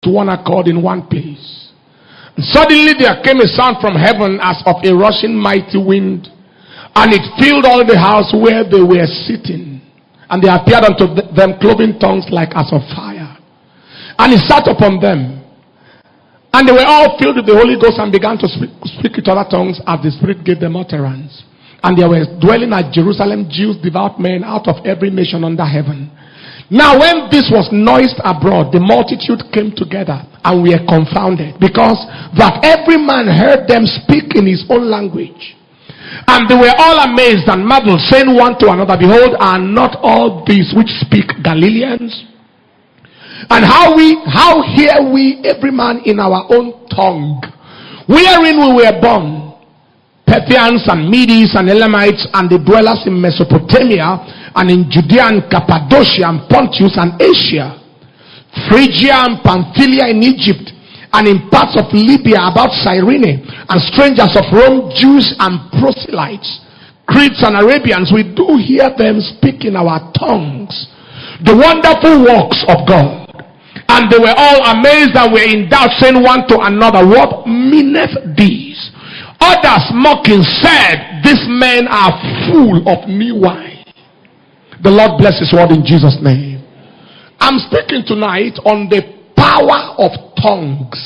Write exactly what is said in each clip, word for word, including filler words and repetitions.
to one accord in one place. And suddenly there came a sound from heaven as of a rushing mighty wind, and it filled all the house where they were sitting. And there appeared unto them cloven tongues like as of fire. And it sat upon them. And they were all filled with the Holy Ghost and began to speak, speak with other tongues as the Spirit gave them utterance. And there were dwelling at Jerusalem Jews, devout men out of every nation under heaven. Now when this was noised abroad, the multitude came together and were confounded, because that every man heard them speak in his own language. And they were all amazed and marveled, saying one to another, Behold, are not all these which speak Galileans? And how we, how hear we every man in our own tongue, wherein we were born? Parthians and Medes and Elamites and the dwellers in Mesopotamia and in Judea and Cappadocia and Pontus and Asia, Phrygia and Pamphylia in Egypt, and in parts of Libya about Cyrene, and strangers of Rome, Jews and proselytes, Cretes and Arabians, we do hear them speak in our tongues the wonderful works of God. And they were all amazed and were in doubt, saying one to another, What meaneth this? Others mocking said, These men are full of new wine. The Lord bless his word in Jesus' name. I'm speaking tonight on the power of tongues.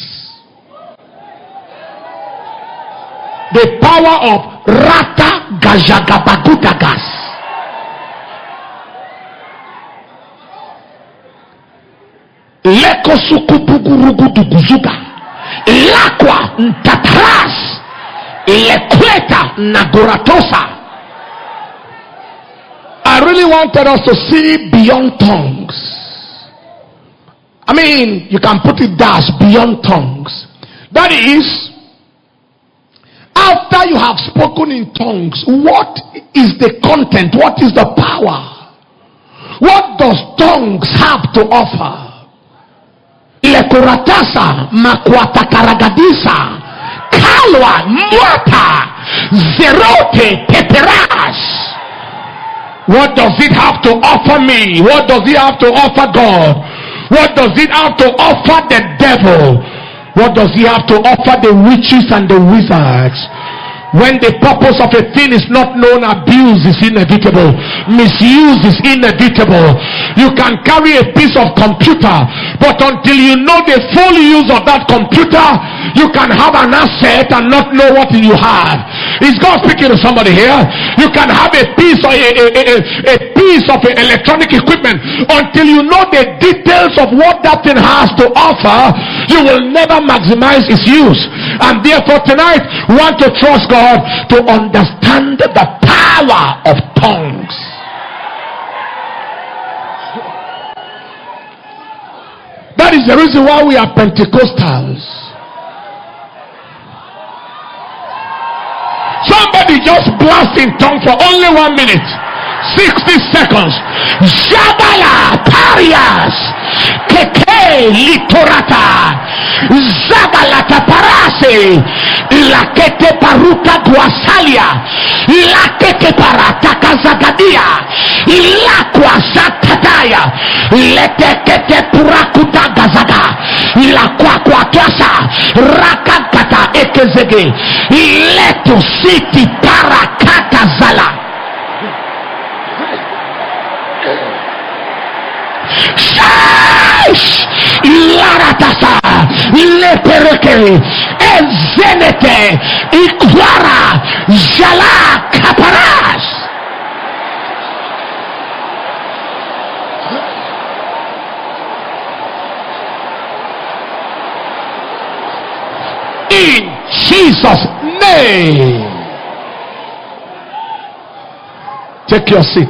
The power of Rata Gajagabagutagas. Leko sukupuguruguduguzuga. Lakwa ntatras. Lekweta naguratosa. I really wanted us to see beyond tongues. I mean, you can put it dash beyond tongues. That is, after you have spoken in tongues, what is the content? What is the power? What does tongues have to offer? Lekuratasa makwata karagadisa kalwa mwata zerote peperas. What does it have to offer me? What does it have to offer God? What does it have to offer the devil? What does he have to offer the witches and the wizards? When the purpose of a thing is not known, abuse is inevitable. Misuse is inevitable. You can carry a piece of computer, but until you know the full use of that computer, you can have an asset and not know what you have. Is God speaking to somebody here? You can have a piece of a, a, a, a piece of electronic equipment. Until you know the details of what that thing has to offer, you will never maximize its use. And therefore tonight, we want to trust God to understand the power of tongues. That is the reason why we are Pentecostals. Somebody just blast in tongue for only one minute, sixty seconds. Jabala parias keke litorata zabalata parase lakete paruta guasalia lakete parata kazagadia ilakwa sakataya letekete purakuta gazaga ilakwa kwa kiasa rakakata ekezege ileto siti parakata zala. Shaish Laratasa Lepereke Ezenete Ikwara Jala Kaparas. In Jesus' name. Take your seat.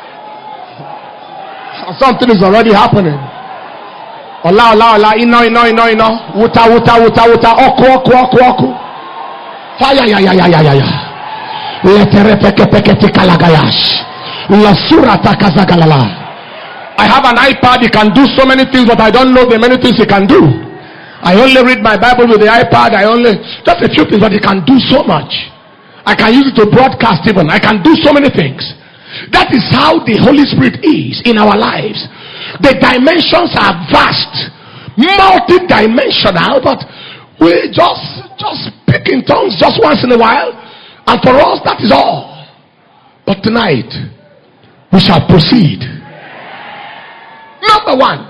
Something is already happening. Ola ola ola ino ino ino ino wuta wuta wuta wuta oku oku oku oku fire ya ya ya ya ya ya letere peke peke tikalagayash la surata kazagalala. I have an iPad. It can do so many things, but I don't know the many things it can do. I only read my Bible with the iPad. I only just a few things, but it can do so much. I can use it to broadcast even. I can do so many things. That is how the Holy Spirit is in our lives. The dimensions are vast, multi-dimensional, but we just just speak in tongues just once in a while, and for us that is all. But tonight we shall proceed. Number one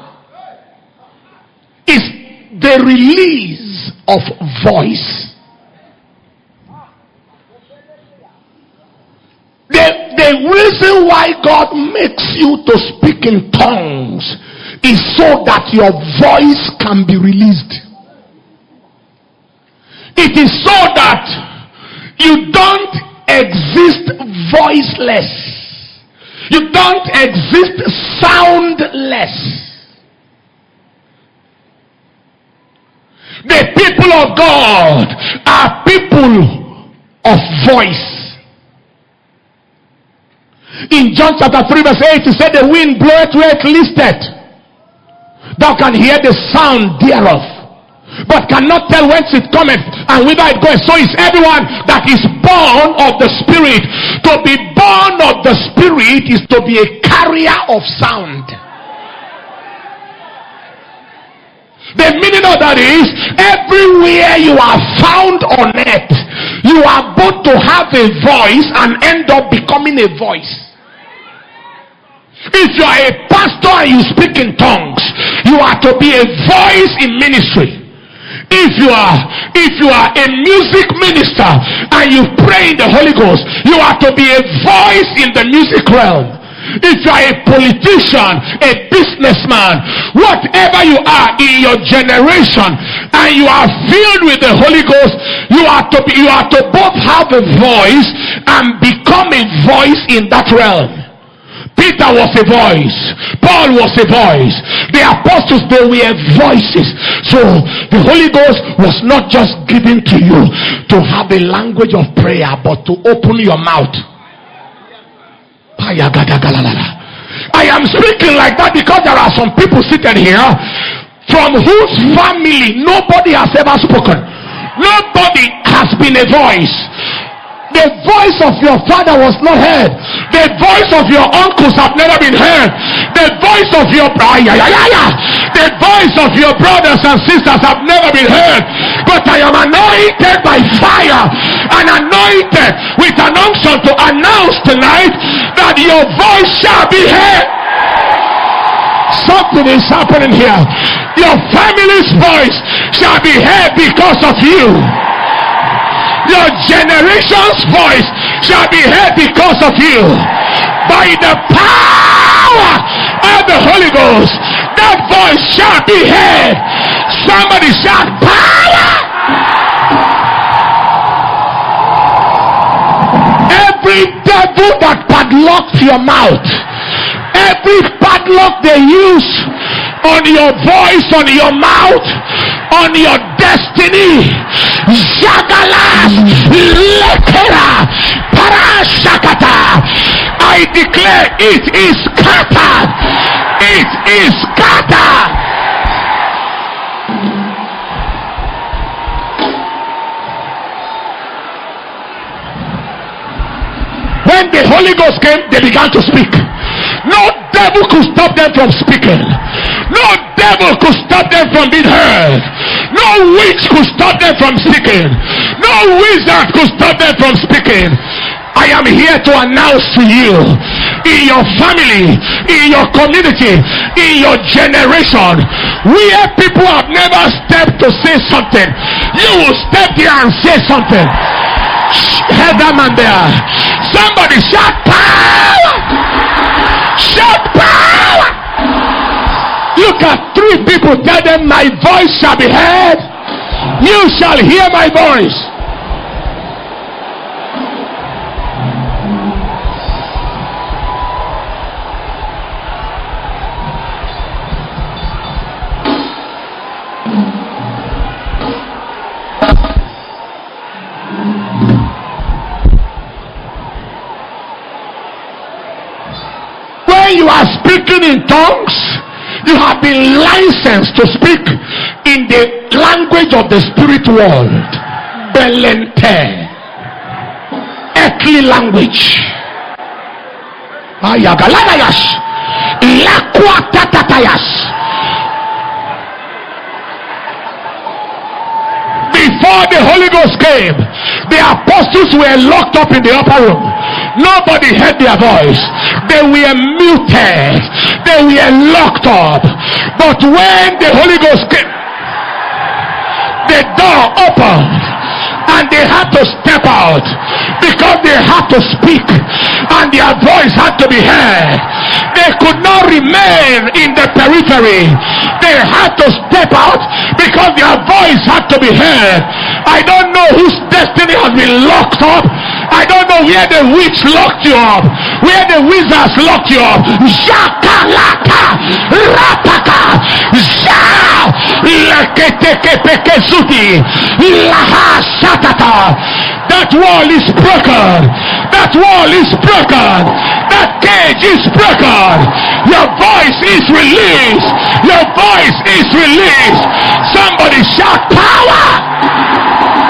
is the release of voice. The, the reason why God makes you to speak in tongues is so that your voice can be released. It is so that you don't exist voiceless. You don't exist soundless. The people of God are people of voice. In John chapter three verse eight, he said, the wind bloweth where it listeth. Thou can hear the sound thereof, but cannot tell whence it cometh and whither it goeth. So is everyone that is born of the Spirit. To be born of the Spirit is to be a carrier of sound. The meaning of that is, everywhere you are found on earth, you are both to have a voice and end up becoming a voice. If you are a pastor and you speak in tongues, you are to be a voice in ministry. If you are if you are a music minister and you pray in the Holy Ghost, you are to be a voice in the music realm. If you are a politician, a businessman, whatever you are in your generation, and you are filled with the Holy Ghost, you are to be, you are to both have a voice and become a voice in that realm. Peter was a voice. Paul was a voice. The apostles, they were voices. So the Holy Ghost was not just given to you to have a language of prayer, but to open your mouth. I am speaking like that because there are some people sitting here from whose family nobody has ever spoken. Nobody has been a voice. The voice of your father was not heard. The voice of your uncles have never been heard. The voice of your the voice of your brothers and sisters have never been heard. But I am anointed by fire and anointed with an unction to announce tonight that your voice shall be heard. Something is happening here. Your family's voice shall be heard because of you. Your generation's voice shall be heard because of you. By the power of the Holy Ghost, that voice shall be heard. Somebody shout power. Every devil that padlocked your mouth, every padlock they use on your voice, on your mouth, on your destiny, Jagalas, Lekera, Parashakata, I declare it is scattered. It is scattered. When the Holy Ghost came, they began to speak. No devil could stop them from speaking. No devil could stop them from being heard. No witch could stop them from speaking. No wizard could stop them from speaking. I am here to announce to you, in your family, in your community, in your generation, where people have never stepped to say something, you will step there and say something. Head them and there. Somebody shout power! Shout power! Look at three people, tell them, my voice shall be heard. You shall hear my voice. When you are speaking in tongues, you have been licensed to speak in the language of the spirit world. Belente. Earthly language. Ayagalayas. Lakwa tatatayas. before the Holy Ghost came, the apostles were locked up in the upper room. Nobody heard their voice. They were muted. They were locked up. But when the Holy Ghost came, the door opened and they had to step out because they had to speak and their voice had to be heard. They could not remain in the periphery. They had to step out because their voice had to be heard. I don't know whose destiny has been locked up. I don't know where the witch locked you up, where the wizards locked you up. Shakalaka, rapaka, sha, leketeke pekezuti, laha shatata. That wall is broken. That wall is broken. That cage is broken. Your voice is released. Your voice is released. Somebody shout power.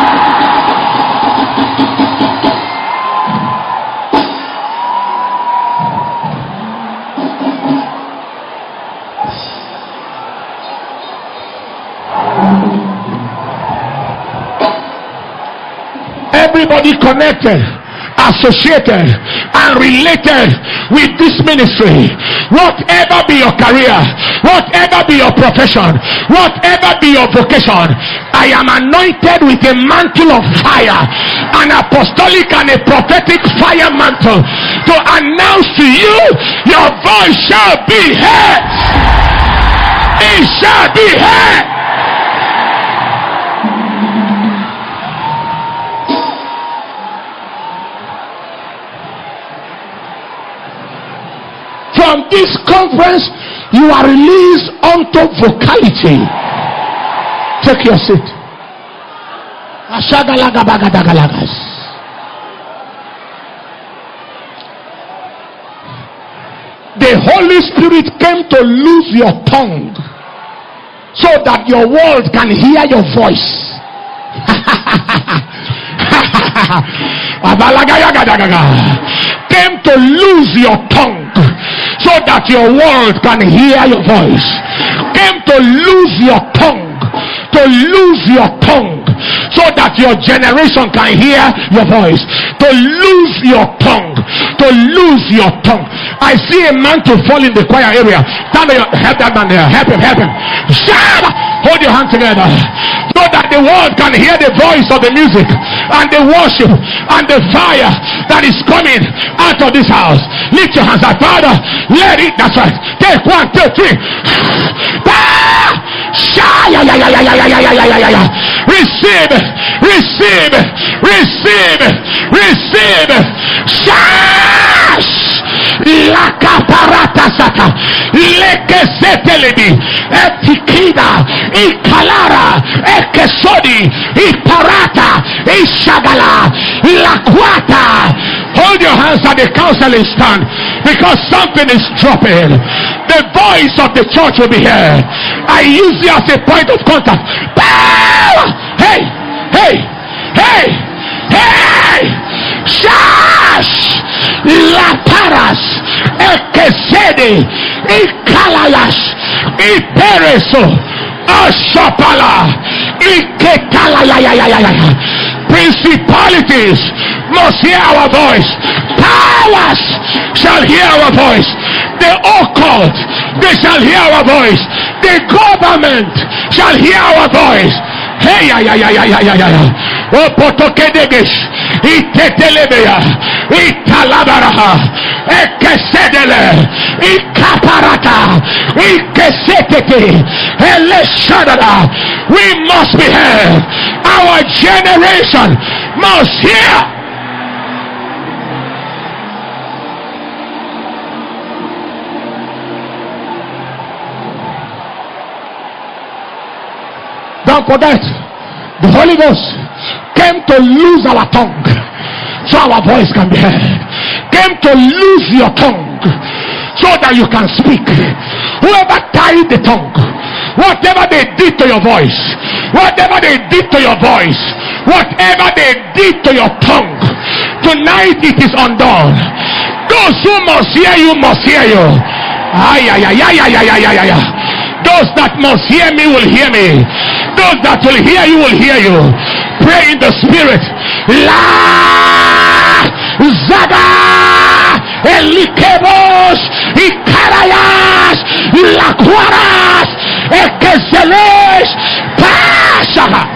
Everybody connected, associated, and related with this ministry, whatever be your career, whatever be your profession, whatever be your vocation, I am anointed with a mantle of fire, an apostolic and a prophetic fire mantle, to announce to you, your voice shall be heard. It shall be heard. From this conference, you are released unto vocality. Take your seat. The Holy Spirit came to loose your tongue so that your world can hear your voice. Came to lose your tongue so that your world can hear your voice. Came to lose your tongue, to lose your tongue so that your generation can hear your voice. To lose your tongue, to lose your tongue. I see a man to fall in the choir area. Stand there, help that man there. Help him, help him. Shout! Hold your hand together so that the world can hear the voice of the music and the worship and the fire that is coming out of this house. Lift your hands up, Father. Let it. That's right. Take one, two, three. Receive it. Receive it. Receive it. Receive it. Shash. La caparata sata. Leke setelebi. Etikida. Ikalara. Ekesodi. Iparata. Ishagala. Lakwata. Hold your hands at the counseling stand because something is dropping. The voice of the church will be heard. I use you as a point of contact. Power! Hey! Hey! Hey! Hey! Shash! Lataras! Ekesede! Ikalayash! Ipereso! Ashapala! Iketalayayayayaya! Principalities must hear our voice. Powers shall hear our voice. The occult, they shall hear our voice. The government shall hear our voice. Hey, ya, ya, ya, ya, ya, ya, ya. Opotokedegesh, itetelebea, italabaraha, ekesedele, ikaparata, ikesetete, eleshadada. We must be heard. Our generation must hear. Don't forget, the Holy Ghost came to lose our tongue so our voice can be heard. Came to lose your tongue so that you can speak. Whoever tied the tongue, whatever they did to your voice, whatever they did to your voice, whatever they did to your tongue, tonight it is undone. Those who must hear you must hear you. Ay, ay, ay, ay, ay, ay, ay, ay, ay. Those that must hear me will hear me. Those that will hear you will hear you. Pray in the spirit. La Zaga Elikebos Ikarayas Laquaras Ekeselesh Pasha.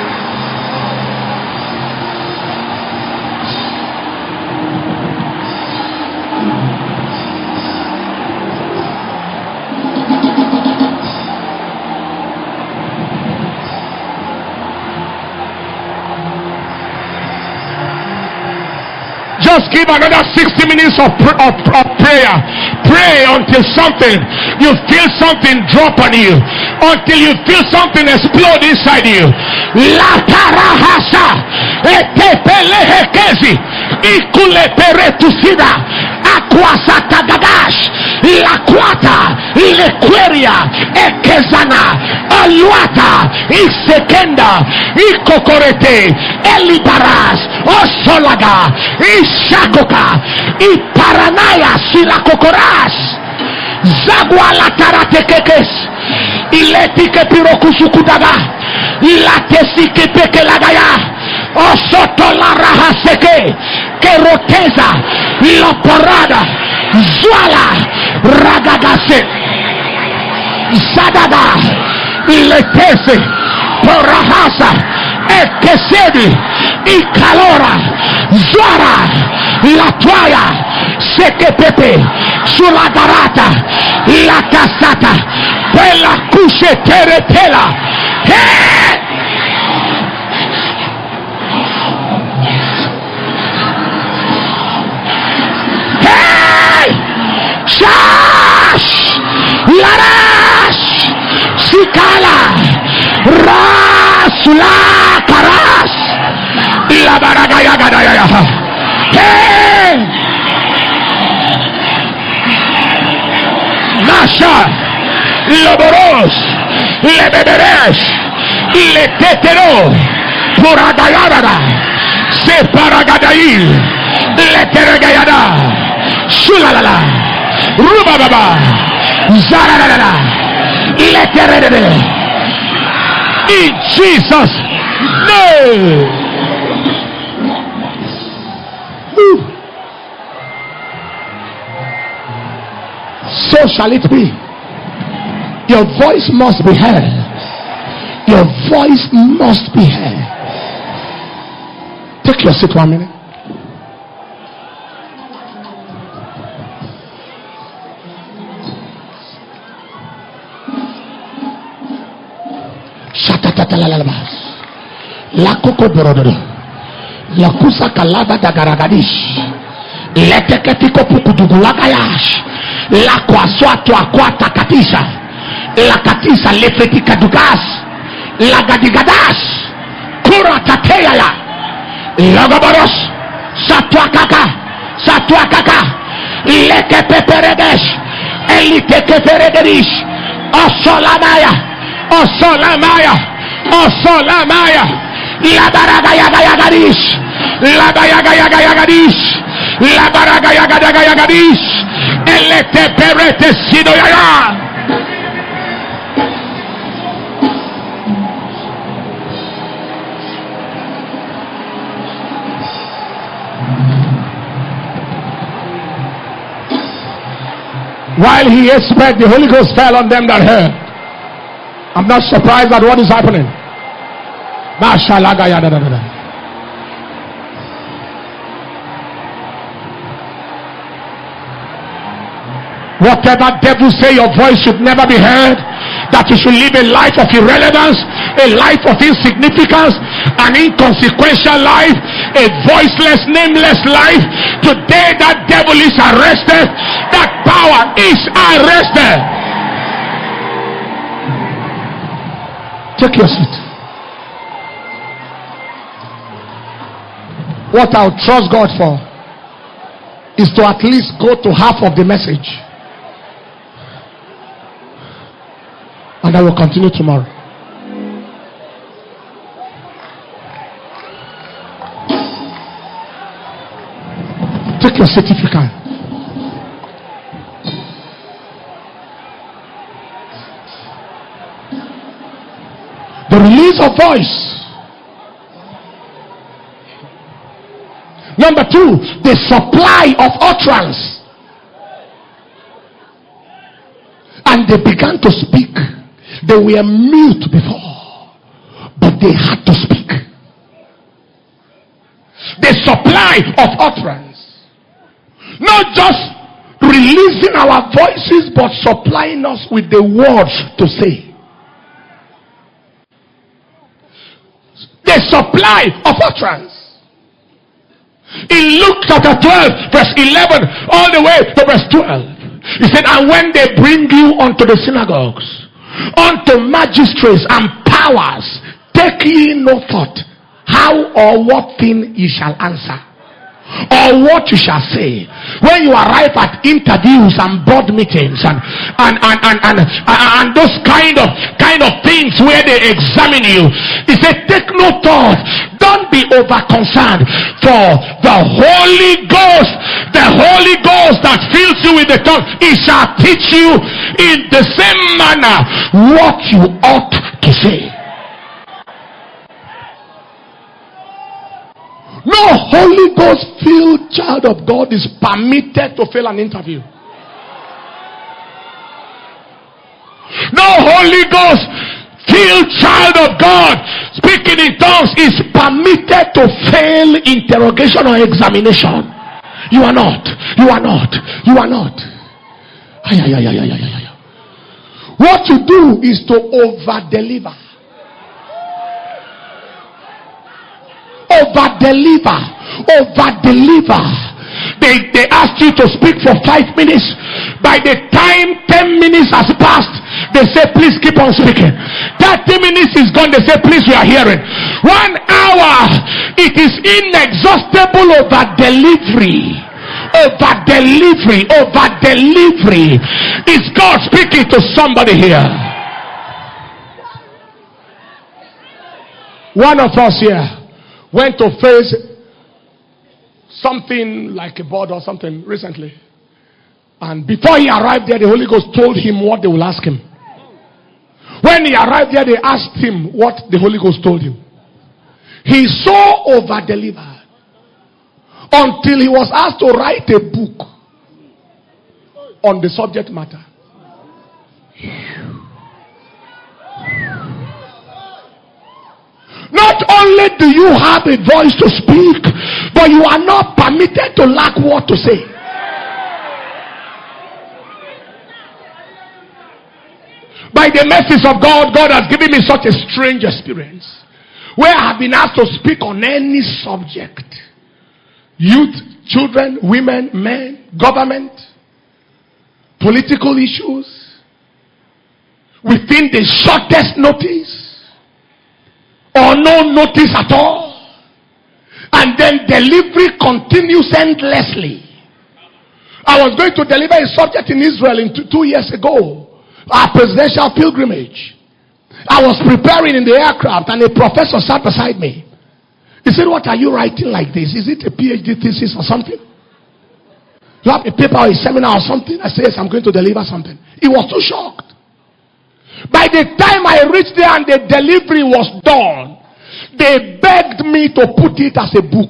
Just give another sixty minutes of, pr- of, of prayer. Pray until something, you feel something drop on you, until you feel something explode inside you. La tarahasa etepelehekezi ikuleperetusida akwasatagadash la kwata ilequeria ekezana aluata isekenda ikokorete elibaras osolaga ishakoka iparanaya silakokoras zagwala taratekekes iletike pirokusukudaga ilatesike pekelagaya osotola rahaseke keroteza la parada zwala ragagase zadada iletese porahasa ekesedi ikalora zwara la toya sekepepe sulagarata la casata pela kushe teretela. Hey! Hey! Shash! Larash! Sikala! Rasula Karas! La baragaya gadaya! Hey! Nasha! Loboros! Lebeberesh! Le tetero! Puragayada! Separagadail! Le teregayada! Shulalala! Rubababa! Zaralala! Le terede! In Jesus' name! So shall it be. Your voice must be heard. Your voice must be heard. Take your seat one minute. Shatatatalalabas. La coco borodo. La kusa kalava da garagadish. Leteketiko pukudugulagayash. La kwaswa to akwata katisha. La katisa lefetika dugas. La gadigadas. Kura tateya. Lagabaros. Satwa kaka. Satwa kaka. Leke peperedesh. Elite keperederish. Osolamaya. Osolamaya. Osolamaya. La baragaya gayagadish. La baragaya gayagadish. La baragaya gayagadish. Elete perete sidoyaya. While he spoke, the Holy Ghost fell on them that heard. I'm not surprised at what is happening. Whatever devil say your voice should never be heard, that you should live a life of irrelevance, a life of insignificance, an inconsequential life, a voiceless, nameless life. Today that devil is arrested. That power is arrested. Take your seat. What I'll trust God for is to at least go to half of the message. And I will continue tomorrow. Take your seat if you can. The release of voice Number two, the supply of utterance. And they began to speak. They were mute before, but they had to speak. The supply of utterance. Not just releasing our voices, but supplying us with the words to say. The supply of utterance. In Luke chapter twelve, verse eleven, all the way to verse twelve, he said, and when they bring you unto the synagogues, unto magistrates and powers, take ye no thought how or what thing ye shall answer, or what you shall say. When you arrive at interviews and board meetings and and and and, and, and, and those kind of kind of things where they examine you, he said, take no thought. Don't be over concerned, for the Holy Ghost, the Holy Ghost that fills you with the tongue, he shall teach you in the same manner what you ought to say. No Holy Ghost filled child of God is permitted to fail an interview. No Holy Ghost filled child of God speaking in tongues is permitted to fail interrogation or examination. You are not. You are not. You are not. Ay, ay, ay, ay, ay, ay, ay. What you do is to over deliver. Over deliver. Over deliver. They, they asked you to speak for five minutes. By the time ten minutes has passed, they say, please keep on speaking. thirty minutes is gone. They say, please, we are hearing. One hour. It is inexhaustible over delivery. Over delivery. Over delivery. Is God speaking to somebody here? One of us here went to face something like a board or something recently. And before he arrived there, the Holy Ghost told him what they will ask him. When he arrived there, they asked him what the Holy Ghost told him. He so over-delivered until he was asked to write a book on the subject matter. Not only do you have a voice to speak, but you are not permitted to lack what to say. By the mercies of God, God has given me such a strange experience where I have been asked to speak on any subject. Youth, children, women, men, government, political issues, within the shortest notice or no notice at all. And then delivery continues endlessly. I was going to deliver a subject in Israel in two, two years ago. Our presidential pilgrimage. I was preparing in the aircraft and a professor sat beside me. He said, what are you writing like this? Is it a PhD thesis or something? You have a paper or a seminar or something? I said, yes, I'm going to deliver something. He was too shocked. By the time I reached there and the delivery was done, they begged me to put it as a book.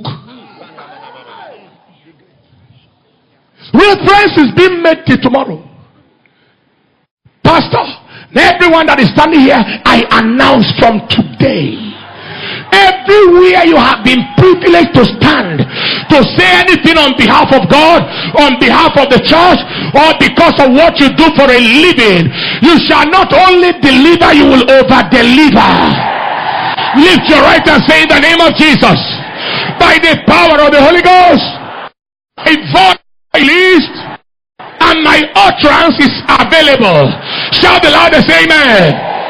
Reference is being made till tomorrow. Pastor, everyone that is standing here, I announce from today, everywhere you have been privileged to stand to say anything on behalf of God, on behalf of the church, or because of what you do for a living, you shall not only deliver, you will over deliver. Lift your right and say, in the name of Jesus, by the power of the Holy Ghost, a voice released and my utterance is available. Shout the loudest amen.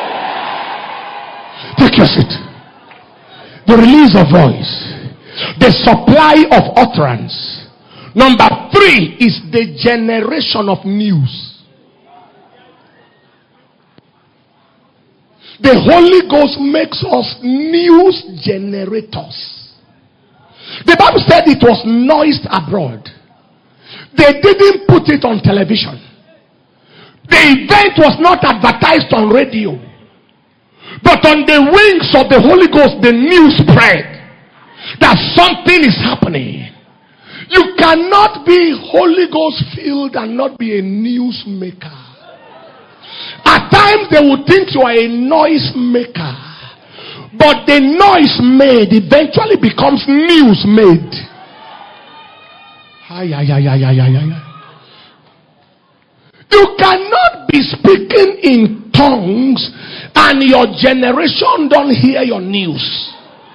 Take your seat. The release of voice, the supply of utterance. Number three is the generation of news. The Holy Ghost makes us news generators. The Bible said it was noised abroad. They didn't put it on television. The event was not advertised on radio. But on the wings of the Holy Ghost, the news spread that something is happening. You cannot be Holy Ghost filled and not be a news maker. At times they will think you are a noise maker, but the noise made eventually becomes news made. Ay, ay, ay, ay, ay, ay, ay. You cannot be speaking in tongues and your generation don't hear your news.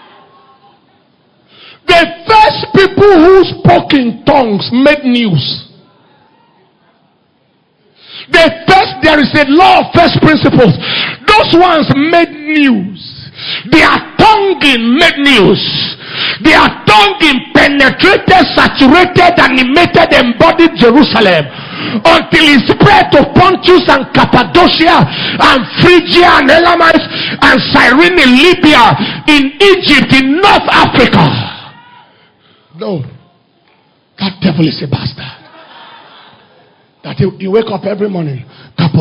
The first people who spoke in tongues made news. The first, there is a law of first principles. Those ones made news. Their tonguing made news. Their tonguing penetrated, saturated, animated, embodied Jerusalem until it spread to Pontus and Cappadocia and Phrygia and Elamites and Cyrene in Libya, in Egypt, in North Africa. No, that devil is a bastard. That you, you wake up every morning and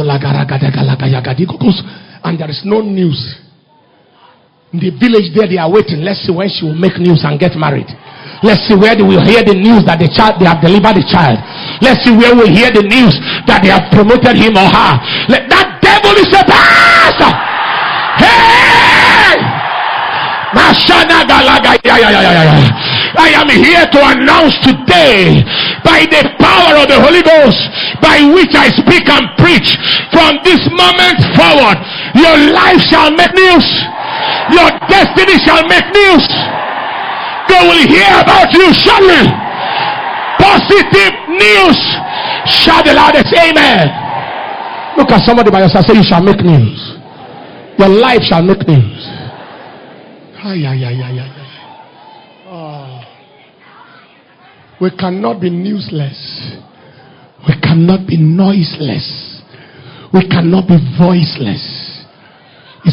there is no news. In the village there, they are waiting. Let's see when she will make news and get married. Let's see where they will hear the news that the child, they have delivered the child. Let's see where we hear the news that they have promoted him or her. Let, that devil is a bastard. Hey! I am here to announce today, by the power of the Holy Ghost, by which I speak and preach, from this moment forward, your life shall make news. Your destiny shall make news. They will hear about you shortly. Positive news. Shout the loudest amen. Look at somebody by yourself, say, you shall make news. Your life shall make news. Ay, ay, ay, ay, ay. Oh. We cannot be newsless. We cannot be noiseless. We cannot be voiceless. It's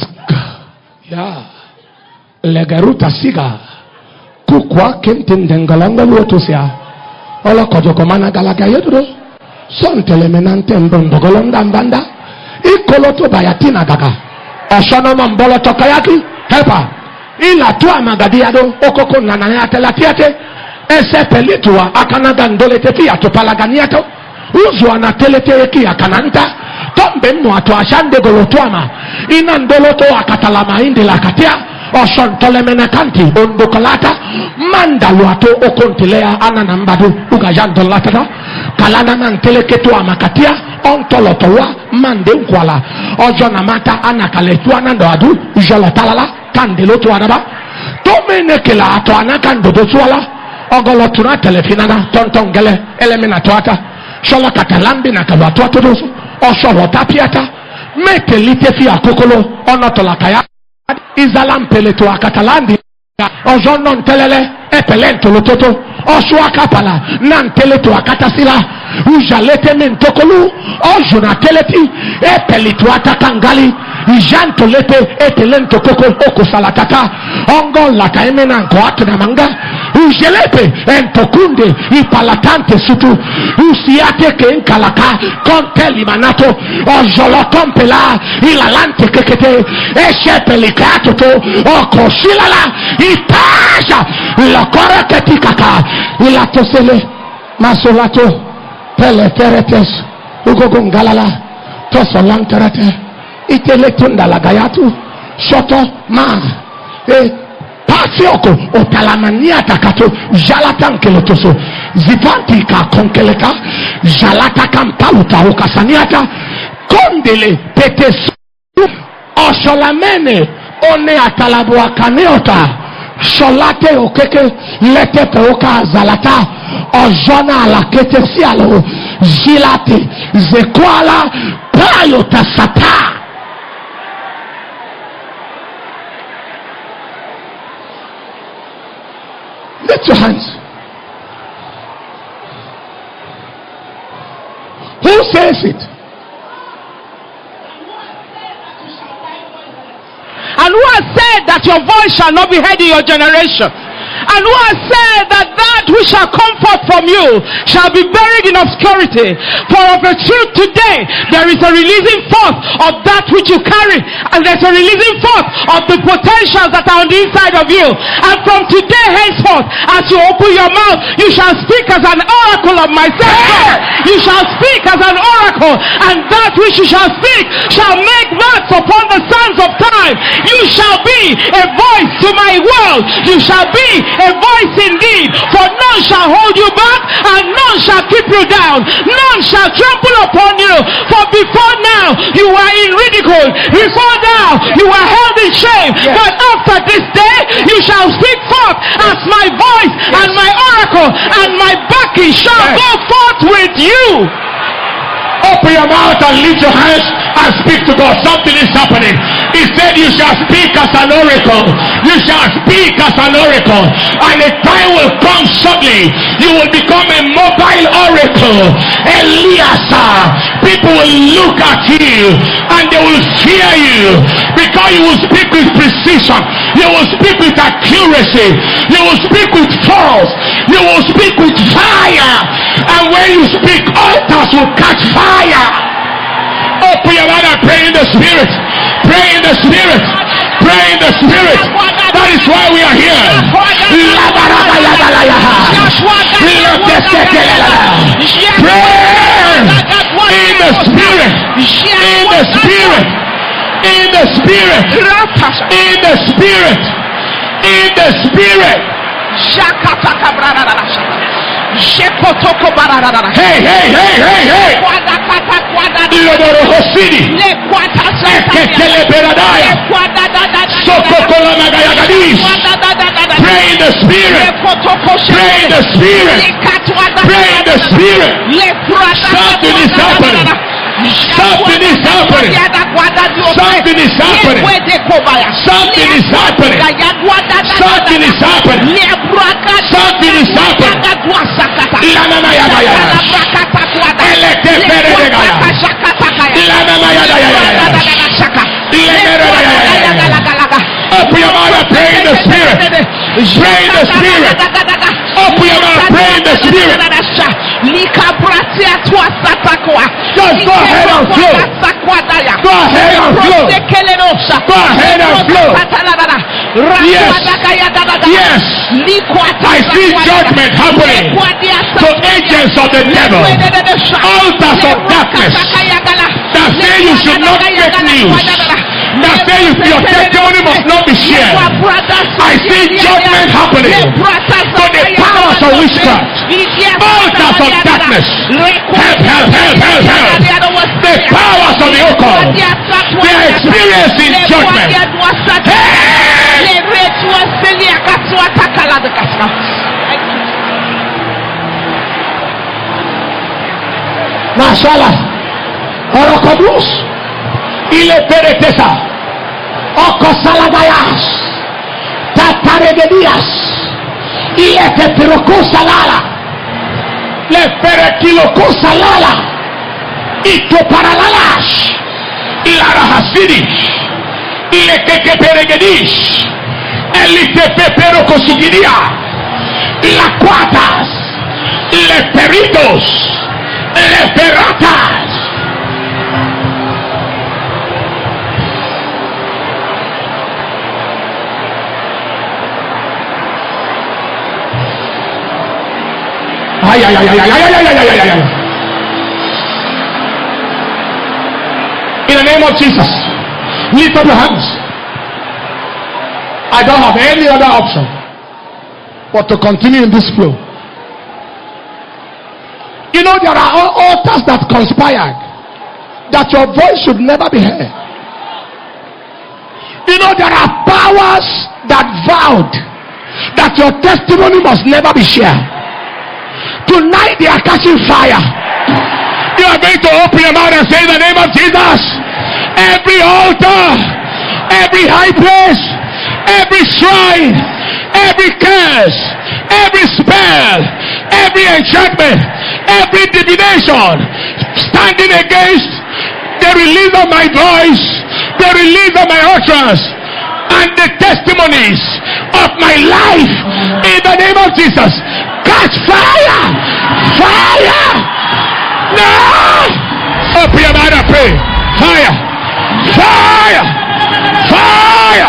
yeah. Legaruta siga. Kukwa kentin dengalanga luotusia. Ola kojokomana galaga yedo. Son telemenante mbondogolonda mbanda. Ikoloto bayatina gaga. Oshono mbolo tokayaki. Helper. Ila tua magadiado okoko nanayate latiate ese pelitua akanaga ndolete pia topalaganiato uzu anatelete ki akananta tombe mwa to ashande golotuama ina ndoloto akatalama indi lakatia oshon tolemene kanti ondokolata mandaluato okontilea ananambadu ugajandolata kalana manteleketu amakatia ontolotowa mande ukwala ojona mata anakaletua nandoadu jolatalala kandelo to araba to menekela ato anakando do tuala ogolo tuna telefinana tonton gele elemina toata shola katalambi na kabato to doso o shola tapiata metelite fi akokolo onotola kaya izalam peleto akatalandi ojono ntelele epelento lototo oswa kapala nan teleto akatasila ujalete mentokolu ojuna teleti epelitu atakangali ijanto lepe etelento koko oko salatata ongon la kaimena nkoatu na manga ujelepe entokunde ipalatante sutu usiate ke enkalaka konteli manato ojolotompela ilalante kekete eshepelikato to oko shilala itasha la kora ketikaka ilatosele masolato pele teretes ugogon galala tosolan terete iteletunda la gayatu shoto ma e pasioko otalamania takato jalatan kelotoso zipanti ka konkeleka jalata kampaluta ukasaniata kondele petes osholamene one atalabwa kaneota sholate okeke lete peoka zalata ojona la ketesialo jilate zekwala payo tasata. Lift your hands. Who says it? And who has said that your voice shall not be heard in your generation? and who has said that that which shall come forth from you shall be buried in obscurity. For of a truth today there is a releasing forth of that which you carry, and there's a releasing forth of the potentials that are on the inside of you. And from today henceforth, as you open your mouth, you shall speak as an oracle of myself. You shall speak as an oracle, and that which you shall speak shall make marks upon the sands of time. You shall be a voice to my world. You shall be a voice indeed, for none shall hold you back, and none shall keep you down. None shall trample upon you. For before now you were in ridicule. Before now you were held in shame. Yes. But after this day you shall speak forth as my voice, yes, and my oracle, and my backing shall, yes, go forth with you. Open your mouth and lift your hands and speak to God. Something is happening. He said you shall speak as an oracle. You shall speak as an oracle. And a time will come shortly. You will become a mobile oracle. Eliasa. People will look at you and they will fear you, because you will speak with precision. You will speak with accuracy. You will speak with force. You will speak with fire. And when you speak, altars will catch fire. Open your mouth and pray in the spirit. Pray in the spirit. Pray in the spirit. That is why we are here. Pray in the spirit. In the spirit. In the spirit. In the spirit. In the spirit. Hey, hey, hey, hey, hey. Pray in the spirit. Pray in the spirit. Pray in the spirit. Something is happening. Something is happening. Something is happening. Something is happening. Something is happening. Something is happening. Open your mouth and pray in the spirit. Pray in the spirit. Open your mouth, pray in the spirit. Just go ahead and flow. Go ahead and flow. Go ahead and flow. Yes. Yes. I see judgment happening to agents of the devil. Altars of darkness that say you should not make news. That say your testimony must not be shared. I see judgment happening to the powers of witchcraft. Altars of darkness. Help, help, help, help, help. The powers of the occult. They are experiencing judgment. Hey! Mashallah. Orokobus. Ile peretesa. Okosalagayas. Tataregedias. Ile tepirokusalala. Le perekilokusalala. Ito paralalash. Ilarahasidish. Ile kekeperegedish. Elite pepero kosugidia. La cuatas. Le peritos. Le peratas. Ay, ay, ay, ay, ay, ay, ay, ay, ay, ay, ay. In the name of Jesus, lift up your hands. I don't have any other option but to continue in this flow. You know, there are altars that conspired that your voice should never be heard. You know, there are powers that vowed that your testimony must never be shared. Tonight they are catching fire. You are going to open your mouth and say in the name of Jesus, every altar, every high place, every shrine, every curse, every spell, every enchantment, every divination standing against the release of my voice, the release of my utterance, I and the testimonies of my life in the name of Jesus catch fire. Fire. No. Open your mouth and pray. Fire. Fire. Fire.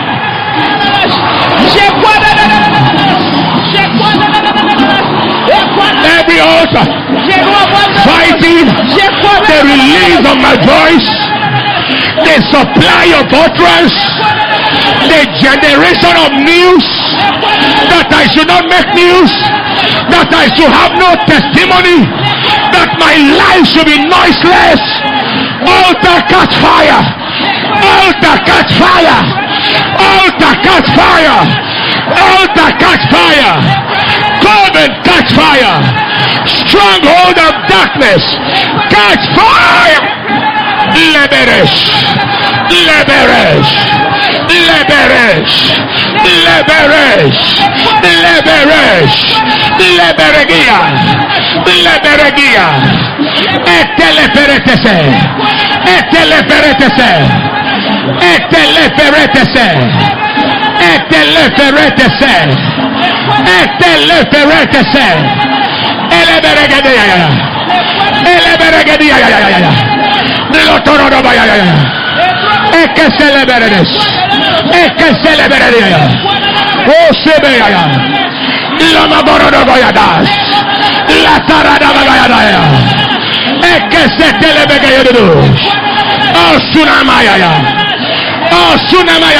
Every altar fighting the release of my voice, the supply of utterance, the generation of news that I should not make news, that I should have no testimony, that my life should be noiseless. Altar catch fire. Altar catch fire. Altar catch fire. Altar catch fire. Coven catch fire. Stronghold of darkness catch fire. Liberesh. Liberesh. Liberesh. Liberesh. Liberesh. Liberegia. Liberegia. Eteleperetese. Eteleperetese. Eteleperetese. Eteleperetese. Eteleperetese. Eleberegedia. Eleberegedia. Lotorodoba. Eke celeberedes. Eke celeberedia. Oh sebeya. Lama borodogoyadas. La tarada bagayadaya. Eke setelebegeyedu. Oh sunamaya. Oh sunamaya.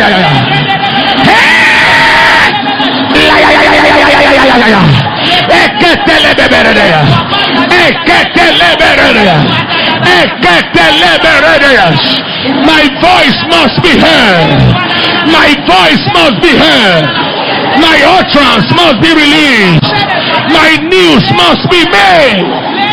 Hey! La ya ya ya ya ya ya ya ya ya. Eke telebeberedia. Eke teleberedia. Eke teleberedia. My voice must be heard. My voice must be heard. My utterance must be released. My news must be made.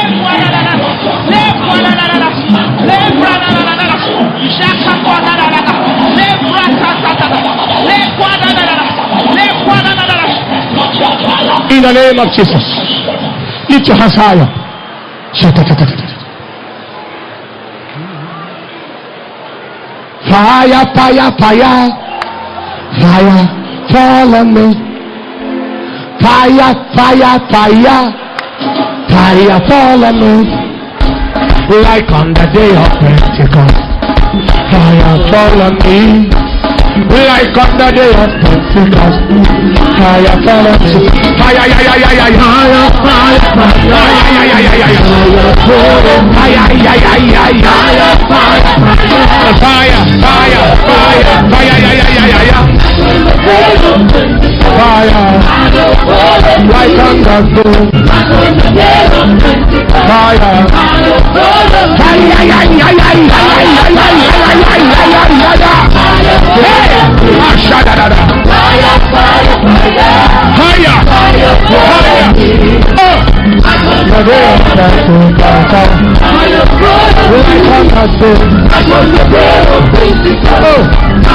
In the name of Jesus, lift your hands higher. Fire, fire, fire, fire, fall on me. Fire, fire, fire, fire, fall on me. Like on the day of Pentecost, fire, fall on me. Like on the day of Pentecost, fire, fall on me. Fire, yeah, yeah, yeah, yeah, fire, fire, fire, yeah, yeah, yeah, yeah, fire, yeah, yeah, yeah, yeah, fire, fire, fire, fire, fire, yeah, yeah, yeah, yeah, yeah. Fire, like on the day. Fire, fire, yeah, yeah, yeah, yeah, yeah, yeah, yeah, yeah, yeah. Hey, ashadada. Fire, fire, fire, fire, fire. Oh, the day of Pentecost. Oh,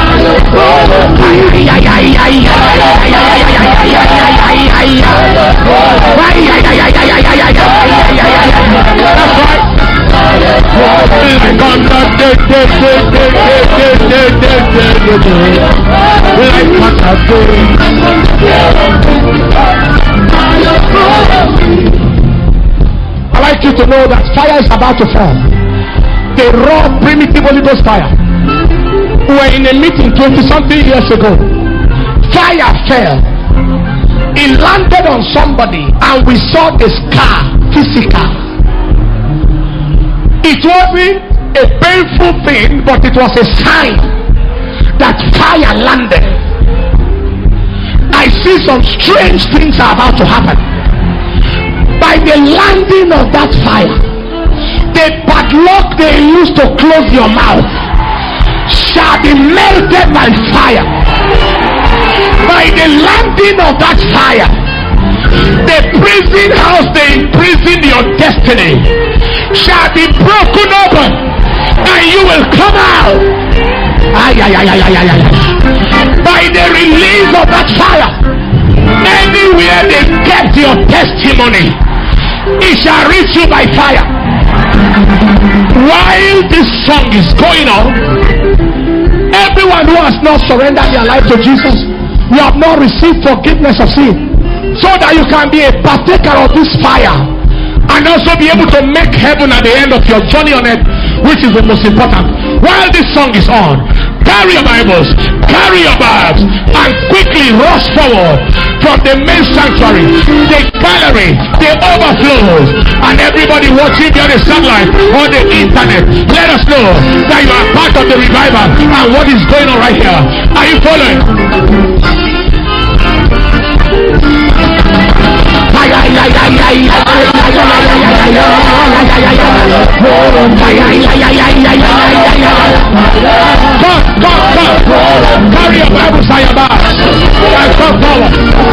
that's right. I'd like you to know that fire is about to fall. The raw primitive Holy Ghost fire. We were in a meeting twenty something years ago. Fire fell. It landed on somebody and we saw the scar physical. It wasn't a painful thing, but it was a sign that fire landed. I see some strange things are about to happen. By the landing of that fire, the padlock they used to close your mouth shall be melted by fire. By the landing of that fire, the prison house they imprisoned your destiny shall be broken open and you will come out. Ay, ay, ay, ay, ay, ay, ay. By the release of that fire, anywhere they kept your testimony, it shall reach you by fire. While this song is going on, Everyone who has not surrendered their life to Jesus, you have not received forgiveness of sin, so that you can be a partaker of this fire and also be able to make heaven at the end of your journey on earth, which is the most important. While this song is on, carry your Bibles, carry your bags, and quickly rush forward from the main sanctuary, the gallery, the overflows, and everybody watching via the satellite or the internet. Let us know that you are part of the revival and what is going on right here. Are you following? Come, come, come. Carry your Bibles on your back and come forward.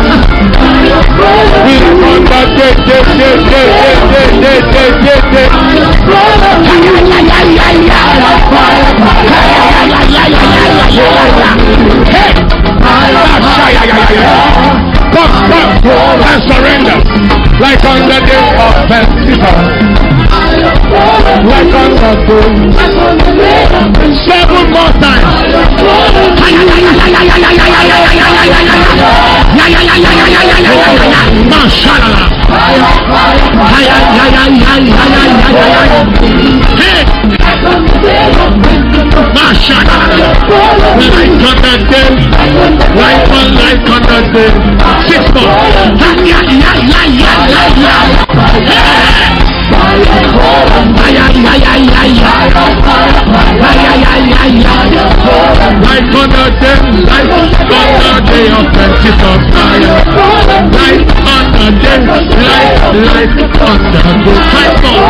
Come, come, and surrender like on the day of Pentecost. Like on the day. Seven more times. Mashallah. Mashallah. Like on the day. Like on, like on the day. Six more. Like on the day, like on the day of Pentecost, like on the day, like like on the day, five more.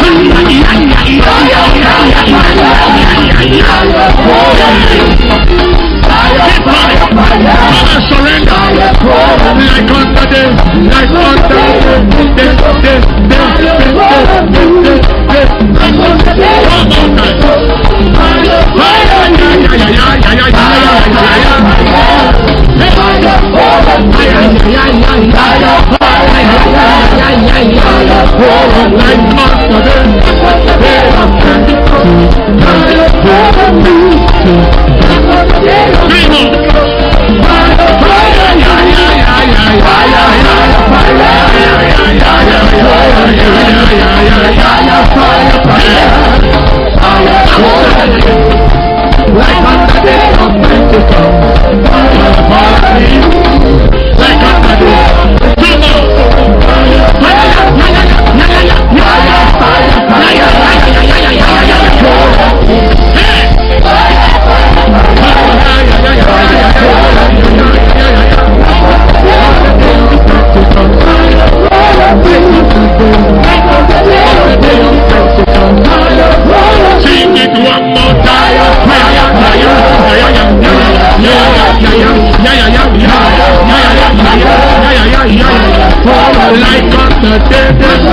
Keep running, come and surrender. Like on the day, like on the day, day, day, day, day, day, day, day. One more time. Three more. Like on the day of Pentecost, like on the day, two more. Sing it one more time. Like on the day,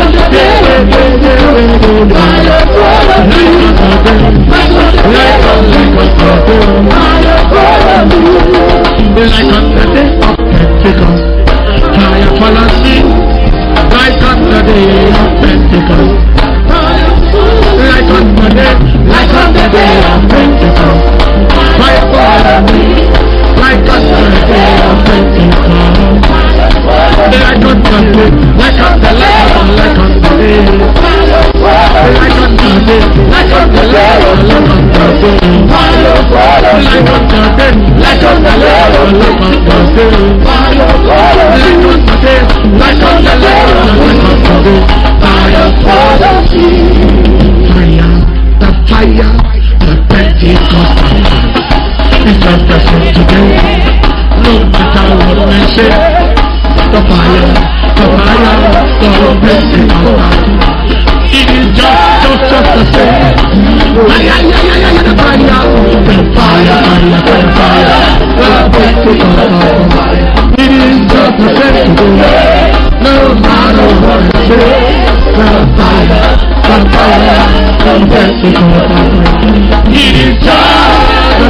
like on the day of Pentecost, fire fall on me. Like on the day of Pentecost, like on the day, like on the day of Pentecost, fire fall on me. Like on the day of Pentecost, like on the day, like on the level, like on the day, like on the day, like on the level, like on the day, like on the day, like on the level, like on the day, like on the day, like on the level, like on the day. Fire for the sea, fire, the fire, the Pentecost. It's just the same today. No matter what they say, the fire, the fire, the Pentecost. It is just, just, just the same. Fire, the fire, the fire, the fire, the Pentecost. It is just the same today. No matter what they say, the fire, the fire, the Pentecost. It is just.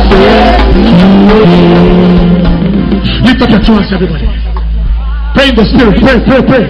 Lift up your two hands, everybody. Pray in the spirit. Pray, pray, pray.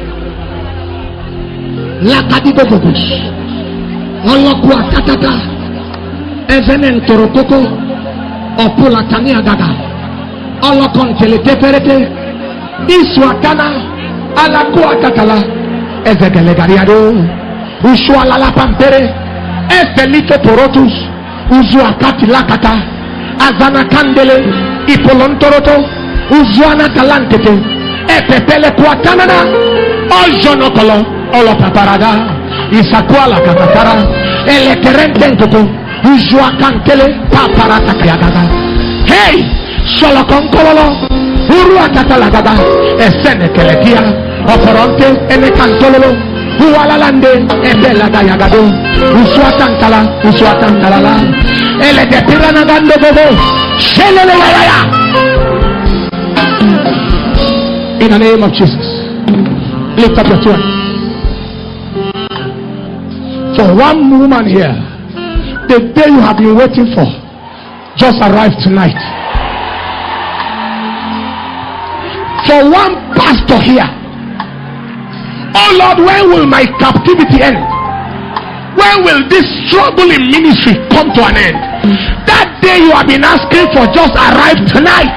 Lakadibogobos. Olokwa katata. Evenen torokoko. Opula Tania Gaga. Olokon Teleteperete. Iswatana. Alakua Katala. Ezegelegariado. Ushwala la Pampere. Efelito Porotus. Uzuakati Lakata. Azana Kandele. Ipolontoroto. Uzuana Talantete. Epepele Kuatanana. Ojonokolo. Olopaparada. Isakuala Katatara. Elekerententoko. Uzuakantele. Paparata Kayagaga. Hey! Solokonkololo. Uruakatalagada. Esene Kelekia. Operonte. Enekantololo. Uwalalande. Ebela Gayagado. Usuatantala. Usuatantalala. Ele de Piranagando Bobo. Shelelelaya. In the name of Jesus. Lift up your two hands. For one woman here, the day you have been waiting for just arrived tonight. For one pastor here, oh Lord, when will my captivity end? When will this struggle in ministry come to an end? That day you have been asking for just arrived tonight.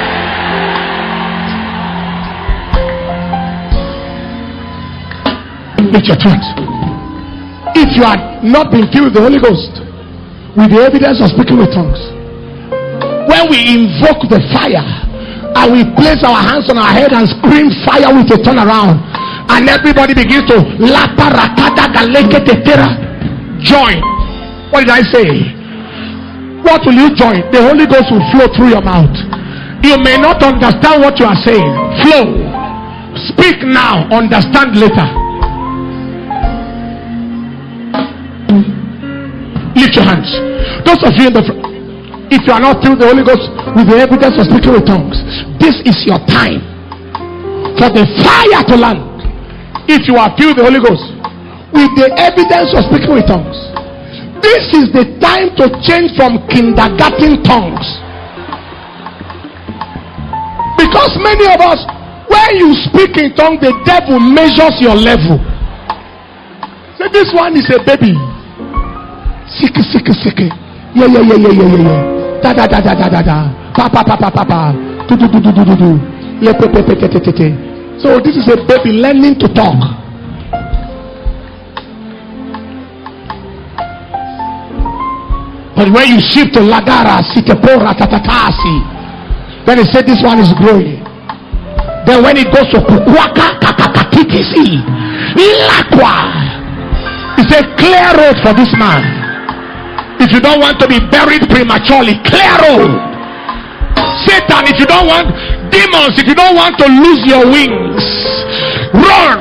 Lift your hands. If you had not been filled with the Holy Ghost, with the evidence of speaking with tongues, when we invoke the fire and we place our hands on our head and scream fire with a turnaround, and everybody begins to lapa rakada galeke tetera, join. What did I say? What will you join? The Holy Ghost will flow through your mouth. You may not understand what you are saying. Flow. Speak now, understand later. Lift your hands. Those of you in the front, if you are not filled with the Holy Ghost with the evidence of speaking with tongues, this is your time for the fire to land. If you are filled with the Holy Ghost with the evidence of speaking with tongues, this is the time to change from kindergarten tongues. Because many of us, when you speak in tongues, the devil measures your level. Say, this one is a baby. Sick, sick, sick. Yeah, yeah, yeah, yeah, yeah, yeah, yeah. Da da da da da da da. Pa pa pa pa pa pa. Do do do do do do do. Le pe pe pe te te te. So this is a baby learning to talk. But when you shift to Lagara, Sikepora, Tatatasi, then he said this one is growing. Then when it goes to Kukwaka, Kakakakikisi, Lakwa, he said, clear road for this man. If you don't want to be buried prematurely, clear road. Satan, if you don't want demons, if you don't want to lose your wings, run.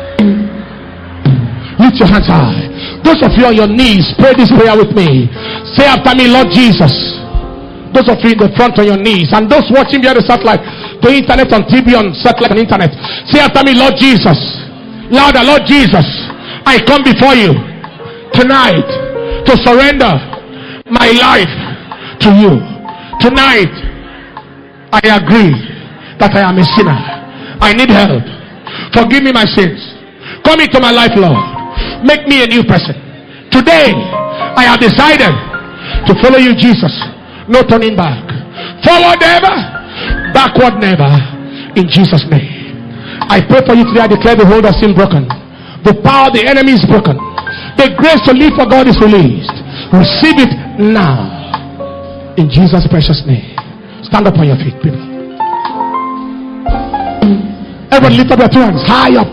Lift your hands high. Those of you on your knees, pray this prayer with me. Say after me, Lord Jesus. Those of you in the front on your knees, and those watching via the satellite, the internet, on T V, on satellite and internet, say after me, Lord Jesus. Louder, Lord Jesus, I come before you tonight to surrender my life to you. Tonight, I agree that I am a sinner. I need help. Forgive me my sins. Come into my life, Lord. Make me a new person. Today, I have decided to follow you, Jesus. No turning back. Forward never, backward never. In Jesus' name. I pray for you today. I declare the hold of sin broken. The power of the enemy is broken. The grace to live for God is released. Receive it now. In Jesus' precious name. Stand up on your feet, people. Everyone lift up your two hands high up.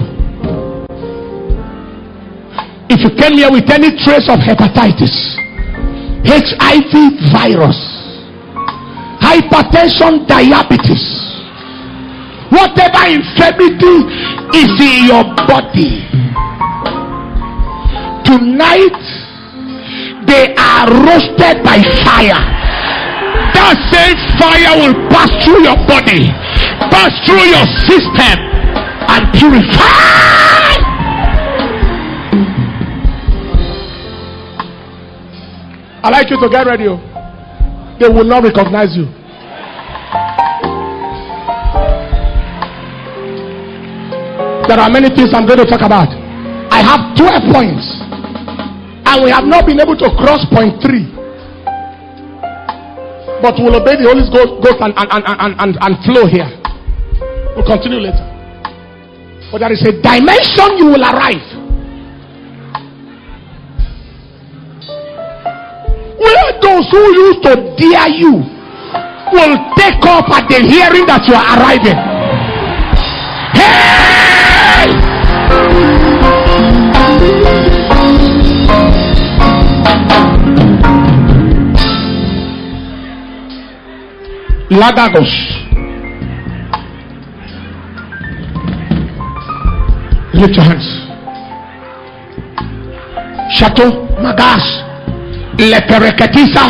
If you came here with any trace of hepatitis, H I V virus, hypertension, diabetes, whatever infirmity is in your body, tonight they are roasted by fire. That same fire will pass through your body, pass through your system, and purify. I'd like you to get ready. They will not recognize you. There are many things I'm going to talk about. I have twelve points, and we have not been able to cross point three. but we'll obey the Holy Ghost and, and, and, and, and, and flow here. We'll continue later. But there is a dimension you will arrive where those who used to dare you will take off at the hearing that you are arriving. Hey! Lagos. Lift your hands. Chateau Magas. Le Pereketisa.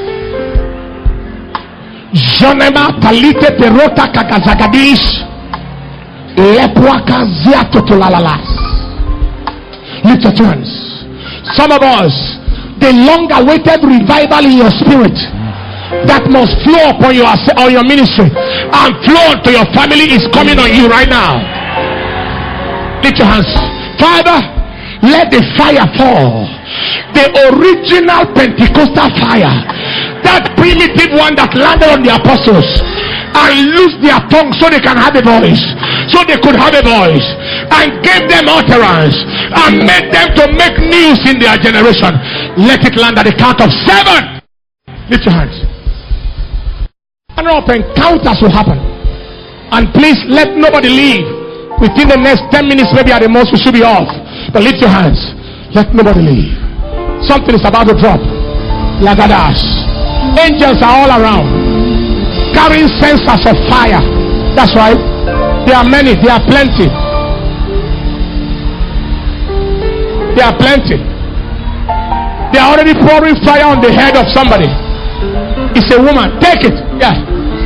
Jonema Talite Perota Kakazagadis. Lepuaka Ziatotolalas. Lift your hands. Some of us, the long awaited revival in your spirit that must flow upon your, on your ministry and flow to your family is coming on you right now. Lift your hands. Father, let the fire fall. The original Pentecostal fire, that primitive one that landed on the apostles and loosed their tongue so they can have a voice, so they could have a voice, and gave them utterance and made them to make news in their generation. Let it land at the count of seven. Lift your hands. A number of encounters will happen, and please let nobody leave within the next ten minutes. Maybe at the most we should be off, but lift your hands. Let nobody leave. Something is about to drop. Lagadas. Angels are all around, carrying censers of fire. That's right. There are many. There are plenty. There are plenty. They are already pouring fire on the head of somebody. It's a woman. Take it. Yeah.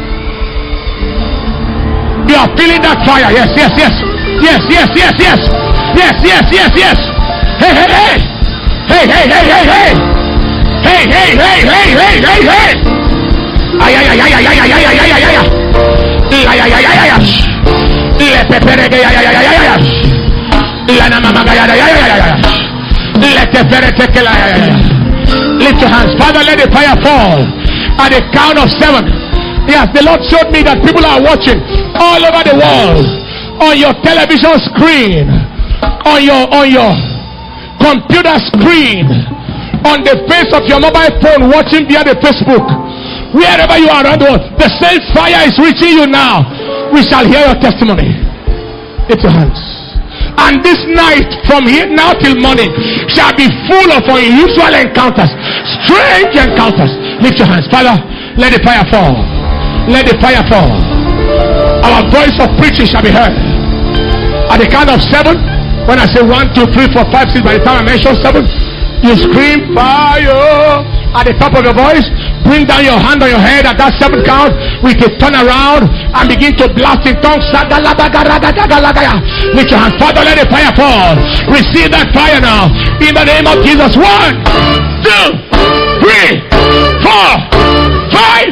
You are feeling that fire. Yes, yes, yes. Yes, yes, yes, yes. Yes, yes, yes, yes. Hey, hey, hey. Hey, hey, hey, hey, hey. Hey, hey, hey, hey, hey, hey, hey. Ay, ay, ay, ay, ay, ay, ay, ay, ay, ay, ay, ay. Ay, ay, ay, ay, ay, ay. Le pepere que ay, ay, ay, ay, ay, ay. La namama ay, ay, ay, ay, ay, ay. Le pepere que la ay, ay, ay. Lift your hands. Father, let the fire fall at the count of seven. Yes, the Lord showed me that people are watching all over the world, on your television screen, on your on your computer screen, on the face of your mobile phone, watching via the Facebook, wherever you are around the world. The same fire is reaching you now. We shall hear your testimony. Lift your hands. And this night, from here now till morning, shall be full of unusual encounters, strange encounters. Lift your hands. Father, let the fire fall. Let the fire fall. Our voice of preaching shall be heard. At the count of seven, when I say one, two, three, four, five, six, by the time I mention seven, you scream fire at the top of your voice. Bring down your hand on your head at that seventh count. We can turn around and begin to blast in tongues. Lift your hands. Father, let the fire fall. Receive that fire now in the name of Jesus. One, two, three, four, five,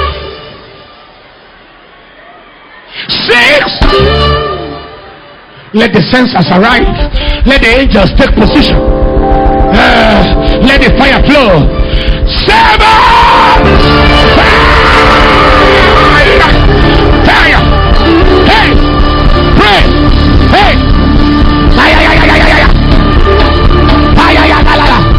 six. Let the censers arrive. Let the angels take position. Uh, let the fire flow. Seven. Fire. Fire. Hey. Pray. Hey. Ay, ay, ay, ay, ay, ay. Ay, ay, ay, ay, ay, ay.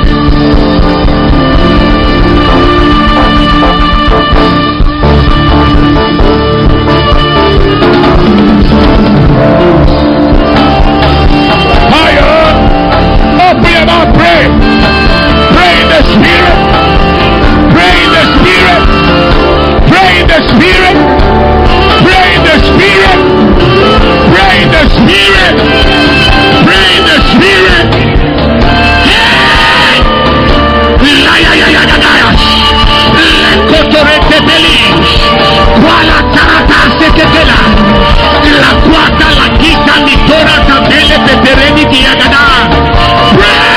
Fire. Open your mouth, pray. Pray in the spirit. Pray in the spirit. Pray in the spirit. Pray in the spirit. Pray in the spirit. Pray in the spirit. Yeah. La ya ya ya ya ya. Le cotorete feliz. Kuala tarata seketela. La cuata la quita mi tora tabele pepereni diagada. Pray.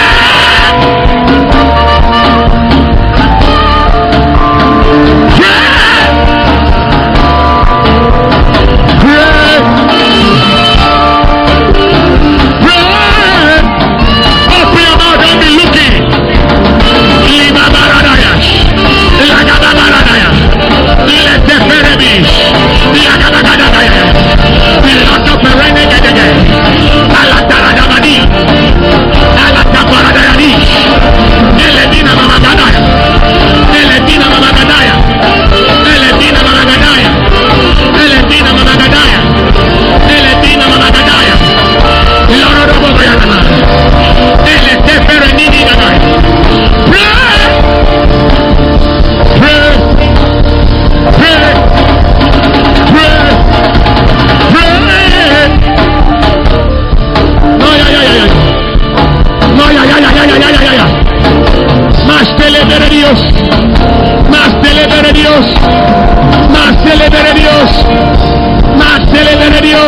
Lima Baradayash, Lagada Baradaya,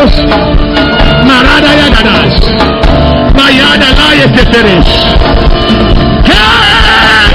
Ghost. Marada Yagadas. Mayada Laya Teteres. Hey!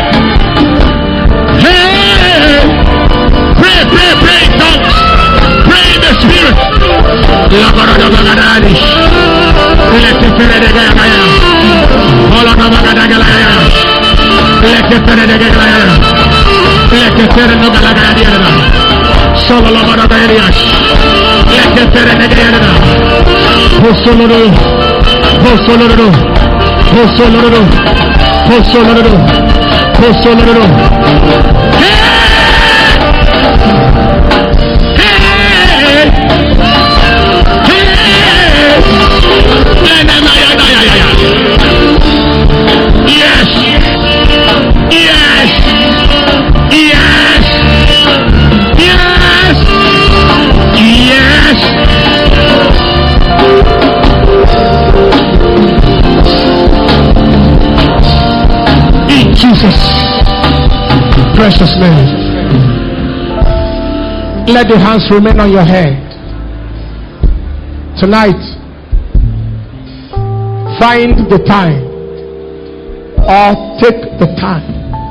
Hey! Pray, pray, pray in tongues. Pray in the spirit. Labarada Bagadadish. Let the Feredegaya. Holana Bagadagaya. Let the Feredegaya. Let the Feredegaya. Solo la Bagadarias. Let the Feredegaya. Hosoloro. Hosoloro. Hosoloro. Hosoloro. Hosoloro. Hey! Yes, yes, yes, yes, yes. In Jesus' precious name, let the hands remain on your head. Tonight, find the time or take the time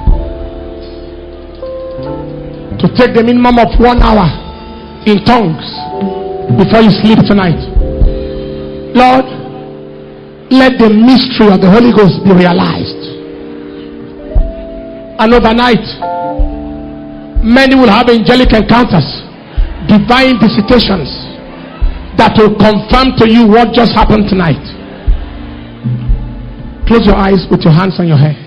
to take the minimum of one hour in tongues before you sleep tonight. Lord, let the mystery of the Holy Ghost be realized. And overnight, many will have angelic encounters, divine visitations that will confirm to you what just happened tonight. Close your eyes with your hands on your head.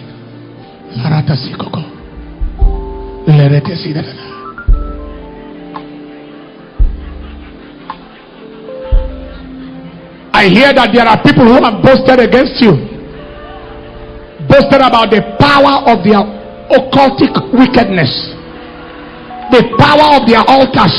I hear that there are people who have boasted against you, boasted about the power of their occultic wickedness, the power of their altars,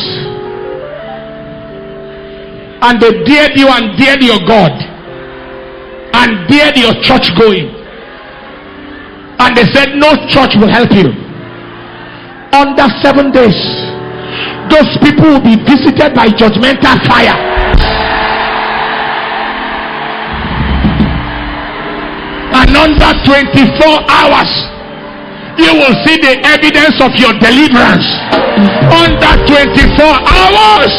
and they dared you and dared your God, and dared your church going, and they said no church will help you. Under seven days, those people will be visited by judgmental fire. And under twenty-four hours, you will see the evidence of your deliverance. Under twenty-four hours.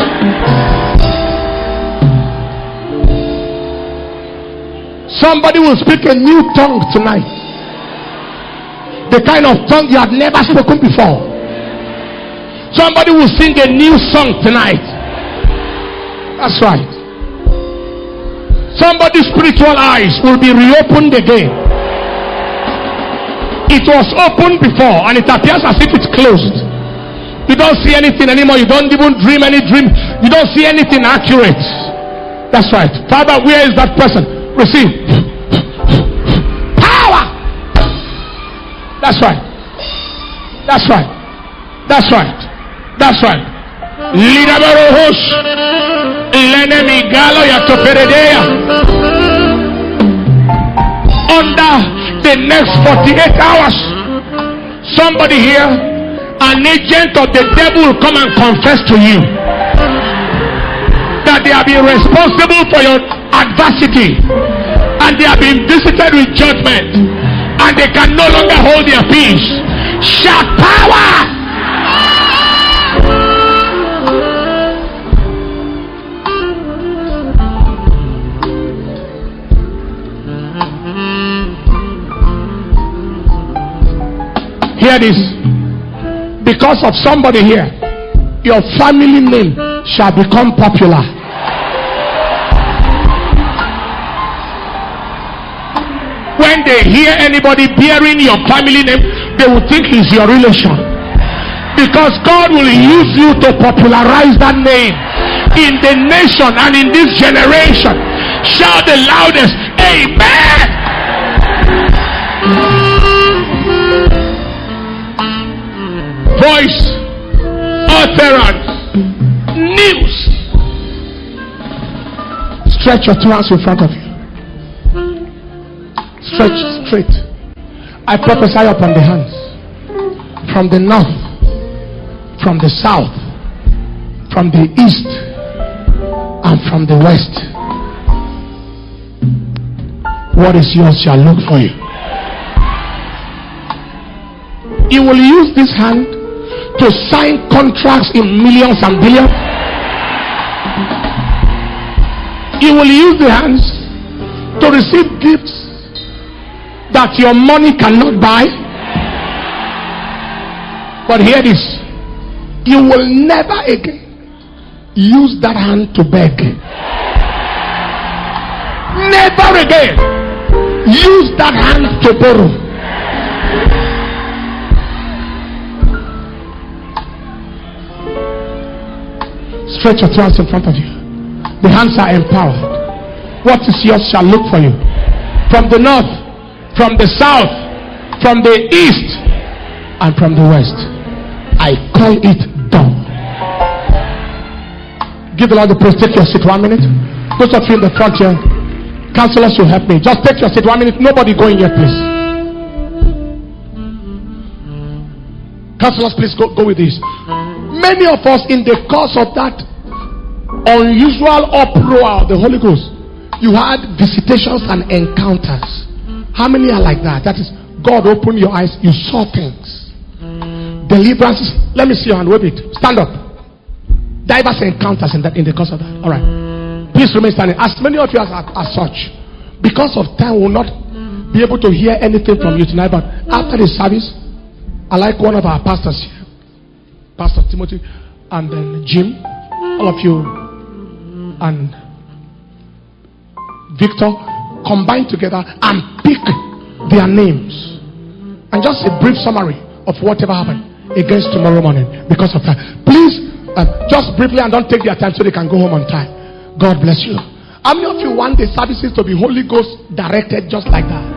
Somebody will speak a new tongue tonight. The kind of tongue you have never spoken before. Somebody will sing a new song tonight. That's right. Somebody's spiritual eyes will be reopened again. It was opened before and it appears as if it's closed. You don't see anything anymore. You don't even dream any dream. You don't see anything accurate. That's right. Father, where is that person? Receive power. That's right. That's right. That's right. That's right. Lidabarohosh Lenemi Galo Yatoperedea. Under the next forty-eight hours, somebody here, an agent of the devil will come and confess to you that they have been responsible for your adversity, and they have been visited with judgment, and they can no longer hold their peace. Shout power! Hear this. Because of somebody here, your family name shall become popular. When they hear anybody bearing your family name, they will think he's your relation. Because God will use you to popularize that name in the nation and in this generation. Shout the loudest, amen. Voice, utterance, news. Stretch your two hands in front of you. Stretch straight. I prophesy upon the hands. From the north, from the south, from the east, and from the west, what is yours shall look for you. He will use this hand to sign contracts in millions and billions. He will use the hands to receive gifts that your money cannot buy. But hear this, you will never again use that hand to beg. Never again use that hand to borrow. Stretch your hands in front of you. The hands are empowered. What is yours shall look for you. From the north, from the south, from the east, and from the west. I call it done. Give the Lord the praise. Take your seat one minute. Those of you in the front here, counselors will help me. Just take your seat one minute. Nobody going yet, please. Counselors, please go, go with this. Many of us, in the course of that unusual uproar of the Holy Ghost, you had visitations and encounters. How many are like that? That is, God opened your eyes, you saw things. Deliverances. Let me see your hand. Wave it. Stand up. Diverse encounters in that in the course of that. All right. Please remain standing. As many of you as, as such, because of time, will not be able to hear anything from you tonight. But after the service, I like one of our pastors here, Pastor Timothy, and then Jim, all of you, and Victor, combine together and pick their names and just a brief summary of whatever happened against tomorrow morning because of that. Please, uh, just briefly, and don't take their time so they can go home on time. God bless you. How many of you want the services to be Holy Ghost directed just like that?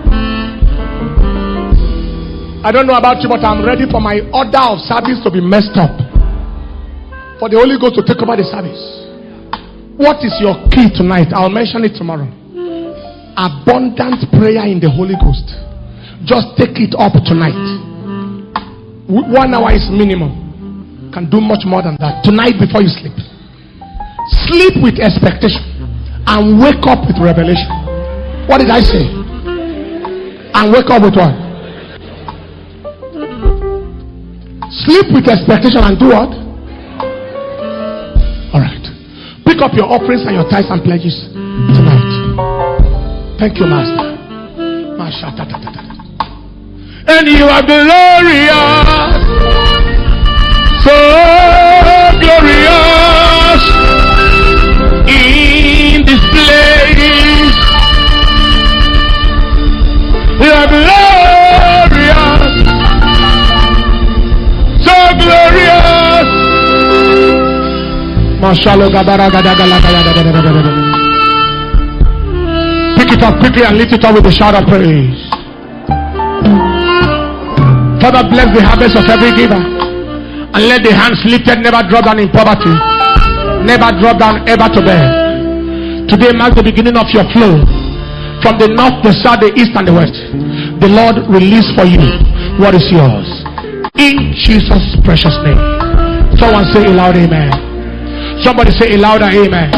I don't know about you, but I'm ready for my order of service to be messed up, for the Holy Ghost to take over the service. What is your key tonight? I'll mention it tomorrow. Abundant prayer in the Holy Ghost. Just take it up tonight. One hour is minimum. Can do much more than that. Tonight before you sleep. Sleep with expectation and wake up with revelation. What did I say? And wake up with what? Sleep with expectation and do what? Alright. Pick up your offerings and your tithes and pledges tonight. Thank you, Master. And you are glorious, so glorious in this place. You are glorious, so glorious. Pick it up quickly and lift it up with a shout of praise. Father, bless the harvest of every giver, and let the hands lifted never drop down in poverty, never drop down ever to bed. Today marks the beginning of your flow from the north, the south, the east, and the west. The Lord release for you what is yours in Jesus' precious name. Someone say a loud amen. Somebody say a louder amen.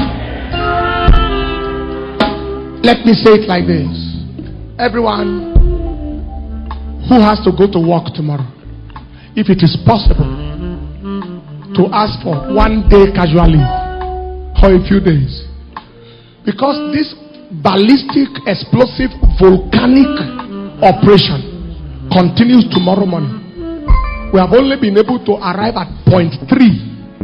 Let me say it like this. Everyone who has to go to work tomorrow, if it is possible to ask for one day casual leave or a few days, because this ballistic, explosive, volcanic operation continues tomorrow morning. We have only been able to arrive at point three.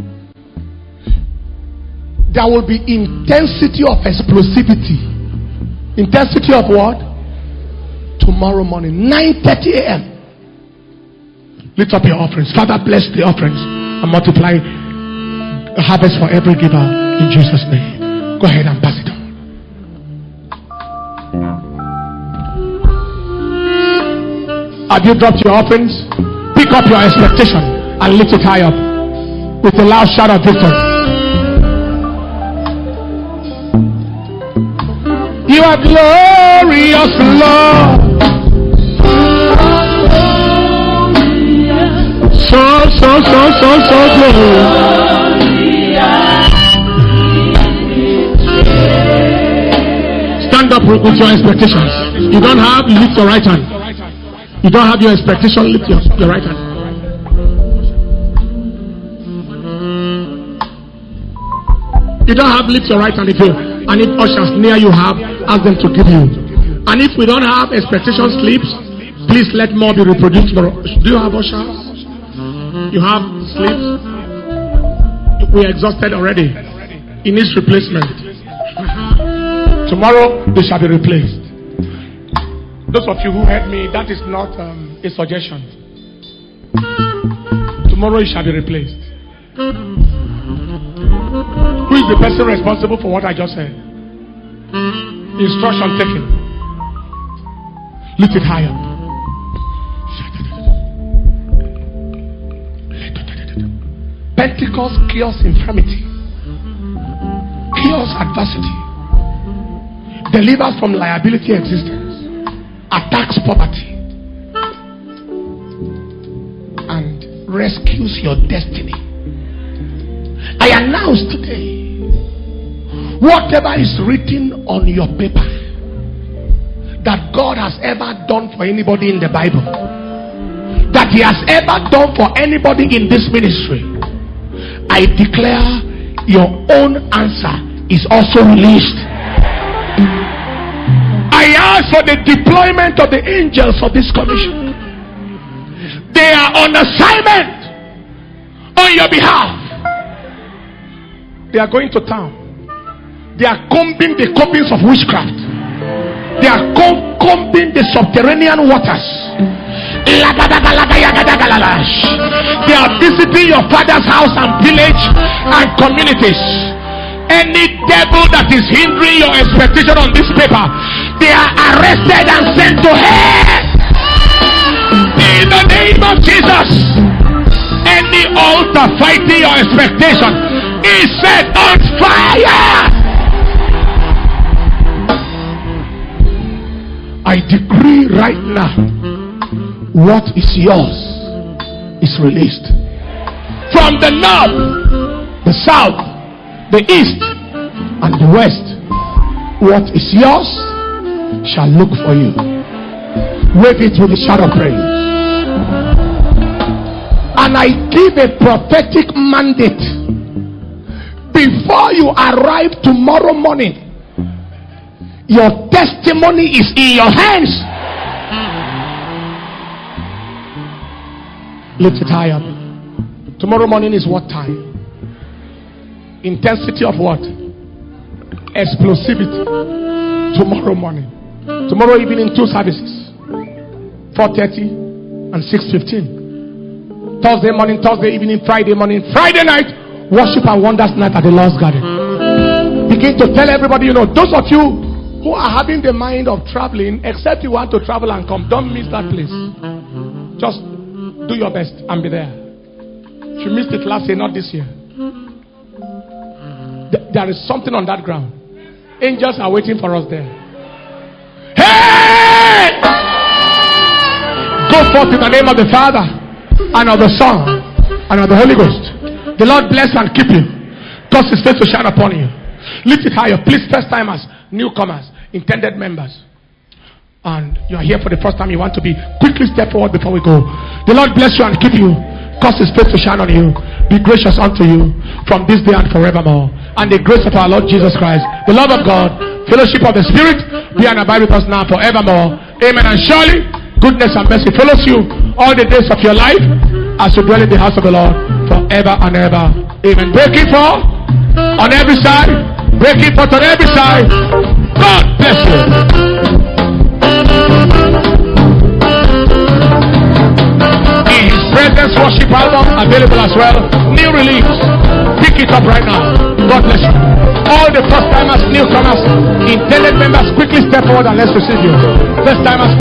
There will be intensity of explosivity. Intensity of what? Tomorrow morning, nine thirty a.m. Lift up your offerings. Father, bless the offerings and multiply a harvest for every giver in Jesus' name. Go ahead and pass it on. Have you dropped your offerings? Pick up your expectation and lift it high up with a loud shout of victory. You are glorious, Lord. So, so, so, so, so glorious. up with your expectations. You don't have, lift your right hand. You don't have your expectation, lift your, your right hand. You don't have, lift your right hand. If you, and if ushers near you have, ask them to give you. And if we don't have expectation slips, please let more be reproduced. Do you have ushers? You have slips? We are exhausted already. It needs replacement. Tomorrow they shall be replaced. Those of you who heard me, that is not um, a suggestion. Tomorrow it shall be replaced. Who is the person responsible for what I just said? Instruction taken. Lift it higher. Pentecost cures infirmity, cures adversity, delivers from liability existence, attacks poverty, and rescues your destiny. I announce today, whatever is written on your paper that God has ever done for anybody in the Bible, that He has ever done for anybody in this ministry, I declare your own answer is also released. I ask for the deployment of the angels of this commission. They are on assignment on your behalf. They are going to town. They are combing the combings of witchcraft. They are com- combing the subterranean waters. They are visiting your father's house and village and communities. Any devil that is hindering your expectation on this paper, they are arrested and sent to hell. In the name of Jesus, any altar fighting your expectation is set on fire. I decree right now, what is yours is released. From the north, the south, the east, and the west, what is yours shall look for you. Wave it with the shout of praise. And I give a prophetic mandate. Before you arrive tomorrow morning, your testimony is in your hands. Lift it high up. Tomorrow morning is what time? Intensity of what? Explosivity. Tomorrow morning. Tomorrow evening, two services. four thirty and six fifteen. Thursday morning, Thursday evening, Friday morning, Friday night, worship and wonders night at the Lord's Garden. Begin to tell everybody, you know, those of you who are having the mind of traveling, except you want to travel and come, don't miss that place. Just do your best and be there. If you missed it last year, not this year. There is something on that ground. Angels are waiting for us there. Hey! Go forth in the name of the Father and of the Son and of the Holy Ghost. The Lord bless and keep you. Cause His face to shine upon you. Lift it higher. Please, first timers, newcomers, intended members, and you are here for the first time, you want to be, quickly step forward before we go. The Lord bless you and keep you. Cause His face to shine on you. Be gracious unto you from this day and forevermore. And the grace of our Lord Jesus Christ, the love of God, fellowship of the Spirit, be and abide with us now forevermore. Amen. And surely goodness and mercy follows you all the days of your life as you dwell in the house of the Lord forever and ever. Amen. Breaking forth on every side. Breaking forth on every side. God bless you. Presence worship album available as well. New release. Pick it up right now. God bless you. All the first timers, newcomers, intended members, quickly step forward and let's receive you. First timers.